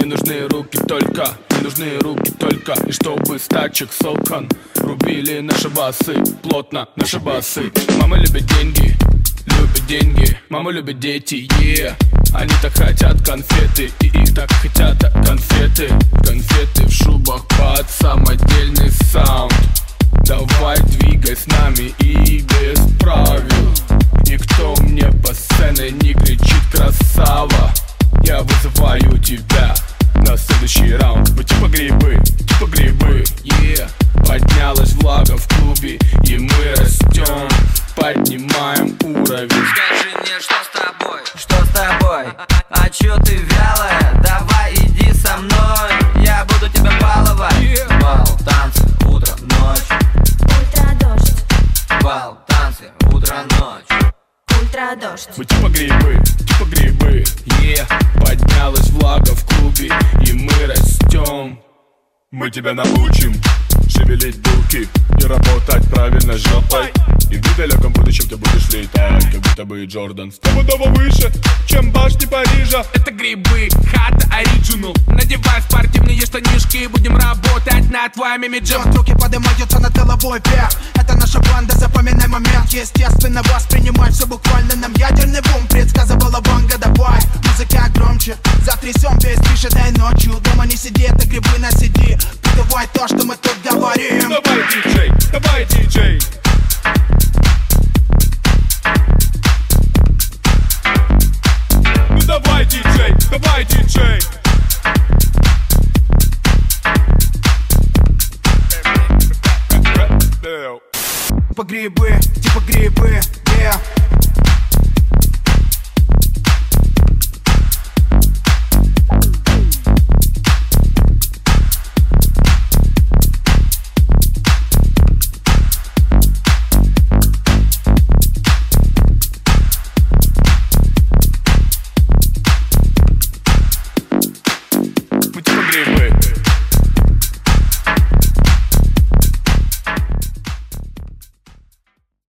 Мне нужны руки только, мне нужны руки только. И чтобы с тачек с окон рубили наши басы, плотно наши басы. Мама любит деньги, мама любит дети, Они так хотят конфеты, и их так хотят конфеты. Конфеты в шубах под самодельный саунд. Давай двигай с нами и без правил. Никто мне по сцене не кричит красава. Я вызываю тебя на следующий раунд. Мы типа грибы, Поднялась влага в клубе, и мы растем, поднимаем уровень. Скажи мне, что с тобой? Что с тобой? А чё ты вялая? Давай иди со мной, я буду тебя баловать. Бал, танцы, утро, ночь. Ультрадождь. Бал, танцы, утро, ночь. Ультрадождь. Мы типа грибы, Поднялась влага в клубе, и мы растем. Мы тебя научим шевелить булки и работать правильно жопой. И в недалеком будущем ты будешь летать, как будто бы Джордан. Стопудово выше, чем башни Парижа. Это грибы, хата оригинал. Надевай спортивные штанишки, будем работать над твоими имиджем. Руки поднимаются над головой вверх. Это наша банда, запоминай момент. Естественно, воспринимай все буквально. Нам ядерный бум предсказывала Ванга. Давай, музыка громче, затрясем весь движ этой ночью. Дома не сиди, это грибы на CD. Давай то, что мы тут говорим. Давай, диджей, давай, диджей. Ну давай, диджей, давай, диджей. Типа грибы,